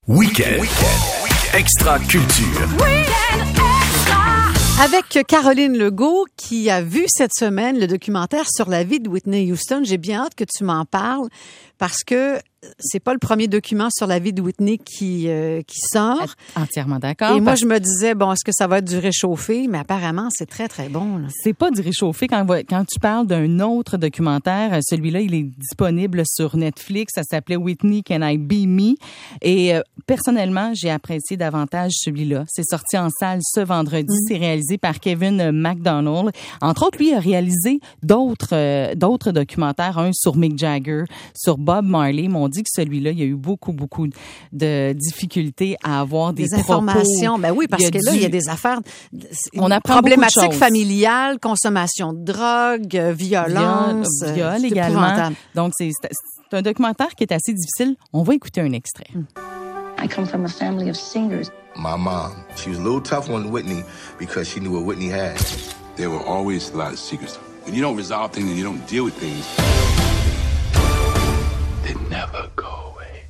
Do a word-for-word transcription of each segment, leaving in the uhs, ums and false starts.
Week-end. Week-end. Extra culture. Week-end extra. Avec Caroline Legault qui a vu cette semaine le documentaire sur la vie de Whitney Houston. J'ai bien hâte que tu m'en parles parce que c'est pas le premier document sur la vie de Whitney qui euh, qui sort. Entièrement d'accord. Et moi, je me disais, bon, est-ce que ça va être du réchauffé? Mais apparemment, c'est très, très bon. Là. C'est pas du réchauffé. Quand, quand tu parles d'un autre documentaire, celui-là, il est disponible sur Netflix. Ça s'appelait Whitney, Can I Be Me? Et euh, personnellement, j'ai apprécié davantage celui-là. C'est sorti en salle ce vendredi. Mm. C'est réalisé par Kevin MacDonald. Entre autres, lui a réalisé d'autres euh, d'autres documentaires. Un sur Mick Jagger, sur Bob Marley. Mon dit que celui-là, il y a eu beaucoup, beaucoup de difficultés à avoir des, des informations. Ben oui, parce que là, du... il y a des affaires on apprend problématiques familiales, consommation de drogue, violence. Viol, viol également. Donc, c'est, c'est un documentaire qui est assez difficile. On va écouter un extrait. Mm. I come from a family of singers. My mom, she was a little tough on Whitney because she knew what Whitney had. There were always a lot of secrets. When you don't resolve things and you don't deal with things, they never go away.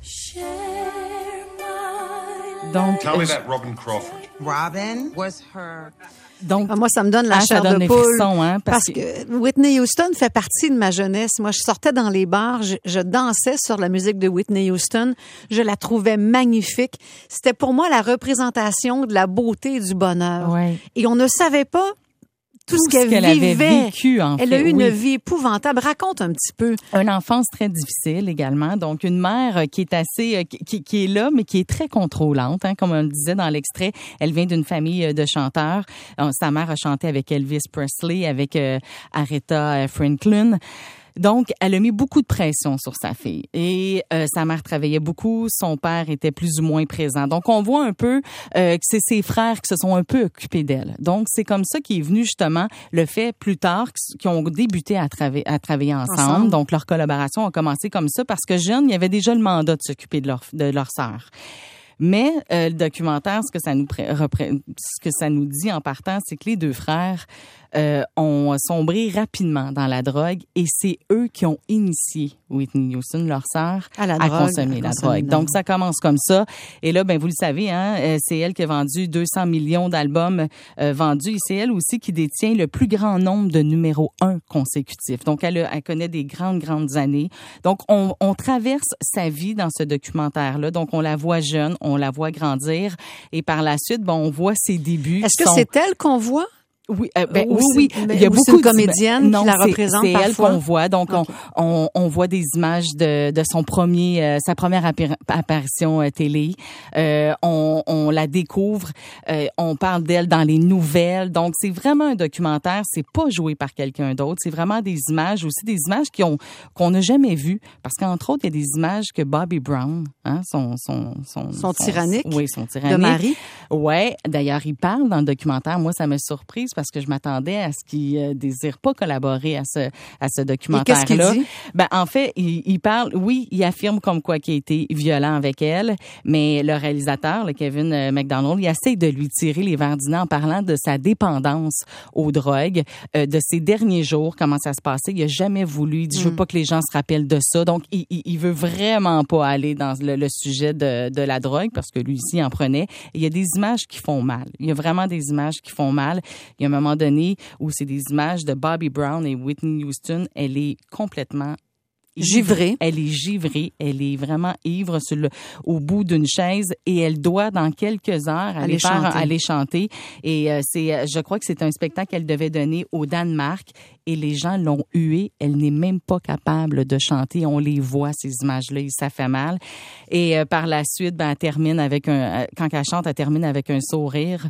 Donc, Tell me that Robin Crawford. Robin was her... Donc, ah, moi, ça me donne la ah, chair donne de poule. Frissons, hein, parce, parce que... que Whitney Houston fait partie de ma jeunesse. Moi, je sortais dans les bars, je, je dansais sur la musique de Whitney Houston. Je la trouvais magnifique. C'était pour moi la représentation de la beauté et du bonheur. Ouais. Et on ne savait pas tout, tout ce qu'elle, ce qu'elle vivait. avait vécu, en Elle fait. a eu oui. une vie épouvantable. Raconte un petit peu. Une enfance très difficile également. Donc, une mère qui est assez, qui, qui est là, mais qui est très contrôlante, hein, comme on le disait dans l'extrait. Elle vient d'une famille de chanteurs. Sa mère a chanté avec Elvis Presley, avec euh, Aretha Franklin. Donc, elle a mis beaucoup de pression sur sa fille. Et euh, sa mère travaillait beaucoup, son père était plus ou moins présent. Donc, on voit un peu euh, que c'est ses frères qui se sont un peu occupés d'elle. Donc, c'est comme ça qu'est venu justement le fait plus tard qu'ils ont débuté à, trava- à travailler ensemble. ensemble. Donc, leur collaboration a commencé comme ça parce que jeune, il y avait déjà le mandat de s'occuper de leur, de leur sœur. Mais euh, le documentaire, ce que ça nous pré- repré- ce que ça nous dit en partant, c'est que les deux frères euh, ont sombré rapidement dans la drogue et c'est eux qui ont initié Whitney Houston, leur sœur, à, la à drogue, consommer à la consommer drogue. Donc ça commence comme ça. Et là, ben vous le savez, hein, c'est elle qui a vendu deux cents millions d'albums euh, vendus et c'est elle aussi qui détient le plus grand nombre de numéro un consécutifs. Donc elle, a, elle connaît des grandes, grandes années. Donc on, on traverse sa vie dans ce documentaire-là. Donc on la voit jeune, on la voit grandir et par la suite, bon, on voit ses débuts. Est-ce que sont... c'est elle qu'on voit? Oui, euh, ben, ou oui, oui. Mais, il y a beaucoup c'est une comédienne non, qui la c'est, représente c'est parfois. C'est elle qu'on voit. Donc, okay. on, on, on voit des images de, de son premier, euh, sa première appar- apparition euh, télé. Euh, on, on la découvre. Euh, on parle d'elle dans les nouvelles. Donc, c'est vraiment un documentaire. C'est pas joué par quelqu'un d'autre. C'est vraiment des images, aussi des images qui ont, qu'on n'a jamais vues. Parce qu'entre autres, il y a des images que Bobby Brown, hein, son, son, son, son, son tyrannique. Oui, son tyrannique. De mari. Ouais. D'ailleurs, il parle dans le documentaire. Moi, ça m'a surprise parce que je m'attendais à ce qu'il euh, désire pas collaborer à ce à ce documentaire-là. Et qu'est-ce qu'il dit? Ben en fait, il, il parle, oui, il affirme comme quoi qu'il a été violent avec elle, mais le réalisateur, le Kevin MacDonald, il essaie de lui tirer les verres du nez en parlant de sa dépendance aux drogues, euh, de ses derniers jours, comment ça se passait. Il a jamais voulu, il dit, mm. je veux pas que les gens se rappellent de ça. Donc, il, il, il veut vraiment pas aller dans le, le sujet de, de la drogue parce que lui aussi en prenait. Et il y a des images qui font mal. Il y a vraiment des images qui font mal. Il y a un moment donné où c'est des images de Bobby Brown et Whitney Houston. Elle est complètement givrée. Elle est givrée. Elle est vraiment ivre sur le, au bout d'une chaise et elle doit, dans quelques heures, aller, aller, faire, chanter. aller chanter. Et euh, c'est, je crois que c'est un spectacle qu'elle devait donner au Danemark et les gens l'ont huée. Elle n'est même pas capable de chanter. On les voit, ces images-là, et ça fait mal. Et euh, par la suite, ben, elle termine avec un, quand elle chante, elle termine avec un sourire.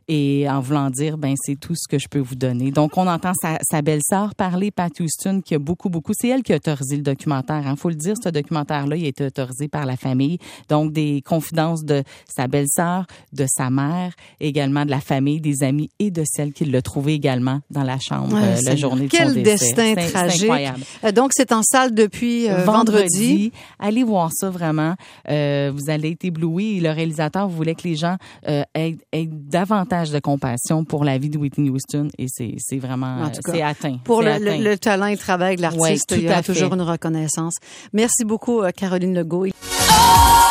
Et en voulant dire, ben c'est tout ce que je peux vous donner. Donc, on entend sa, sa belle-sœur parler, Pat Houston, qui a beaucoup, beaucoup... C'est elle qui a autorisé le documentaire. Il hein. faut le dire, ce documentaire-là, il a été autorisé par la famille. Donc, des confidences de sa belle-sœur, de sa mère, également de la famille, des amis et de celle qui l'a trouvé également dans la chambre ouais, euh, la journée de son décès. Quel destin c'est, tragique. C'est incroyable. Euh, donc, c'est en salle depuis euh, vendredi. vendredi. Allez voir ça, vraiment. Euh, vous allez être éblouis. Le réalisateur voulait que les gens euh, aient, aient davantage de compassion pour la vie de Whitney Houston et c'est, c'est vraiment, en tout cas, c'est atteint. Pour c'est le, atteint. Le, le talent et le travail de l'artiste, ouais, il y a fait. toujours une reconnaissance. Merci beaucoup, Caroline Legault. Oh!